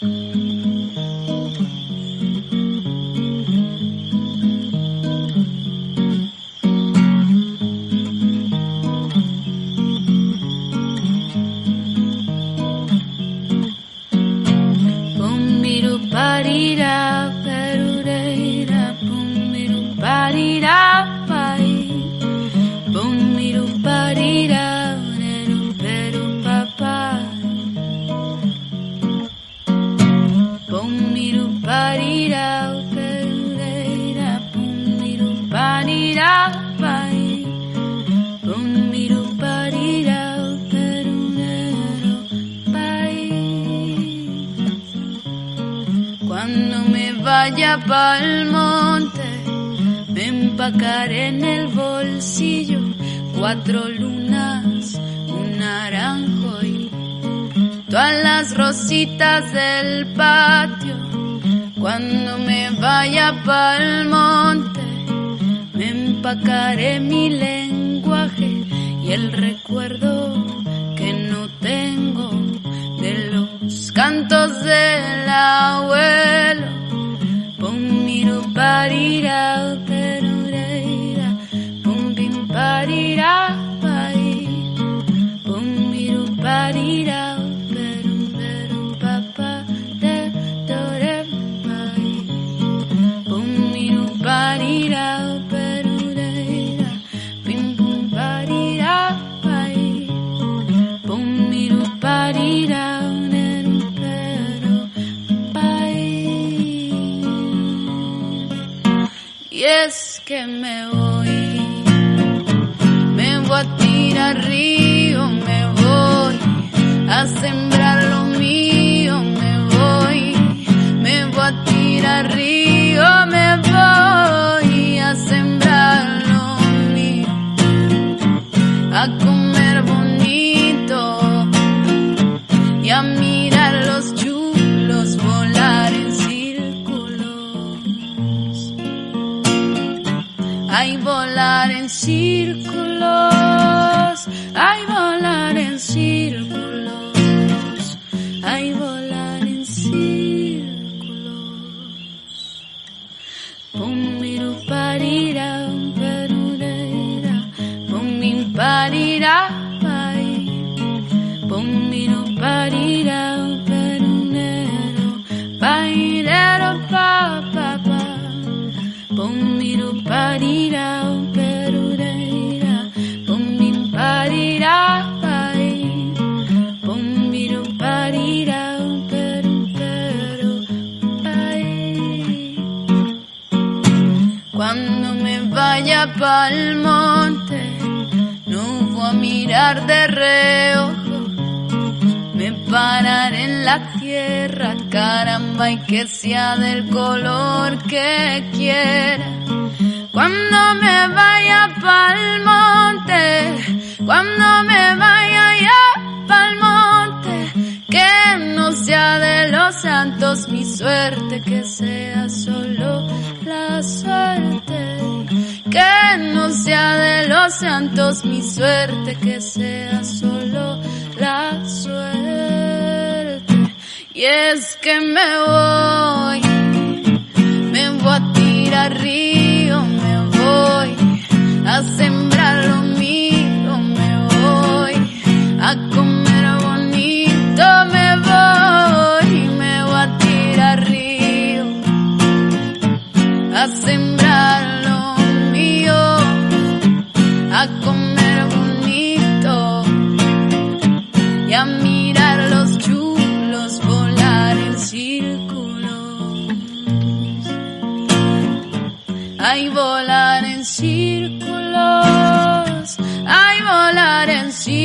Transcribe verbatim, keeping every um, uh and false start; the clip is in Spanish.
Cuando me vaya pa'l monte, me empacaré en el bolsillo cuatro lunas, un naranjo y todas las rositas del patio. Cuando me vaya pa'l monte, me empacaré mi lenguaje y el recuerdo que no tengo de los cantos del abuelo. Pum miru parira perureira, pum bim parira pai, pum miru parira perum perum papa de dore pai, pum miru parira perureira, pim pum parira pai, pum miru parira. Y es que me voy, me voy a tirar río, me voy a sembrar lo mío, me voy, me voy a tirar río, me voy a sembrar lo mío, a comer bonito y a mirar los chulos volar en ay, volar en círculos, ay, volar en círculos, ay, volar en círculos. Pum miru parira, perureira, pum min parira, pai, pum miru parira, perunero, pairero, pa, pa, pa. Pum miru parira perureira, pum min parira pai, pum miru parira peru peru pai. Cuando me vaya pa'l monte, no voy a mirar de reojo, me pararé en la tierra, caramba, y que sea del color que quiera. Cuando me vaya pa'l monte, cuando me vaya ya pa'l monte, que no sea de los santos mi suerte, que sea solo la suerte. Que no sea de los santos mi suerte, que sea solo la suerte. Y es que me voy, me voy a tirar río, me voy a sembrar lo mío, me voy a comer bonito, me voy, me voy a tirar río, a sembrar lo mío, a comer bonito y a mirar los chulos volar en círculos, ay, volar en círculos, ay, volar en círculos.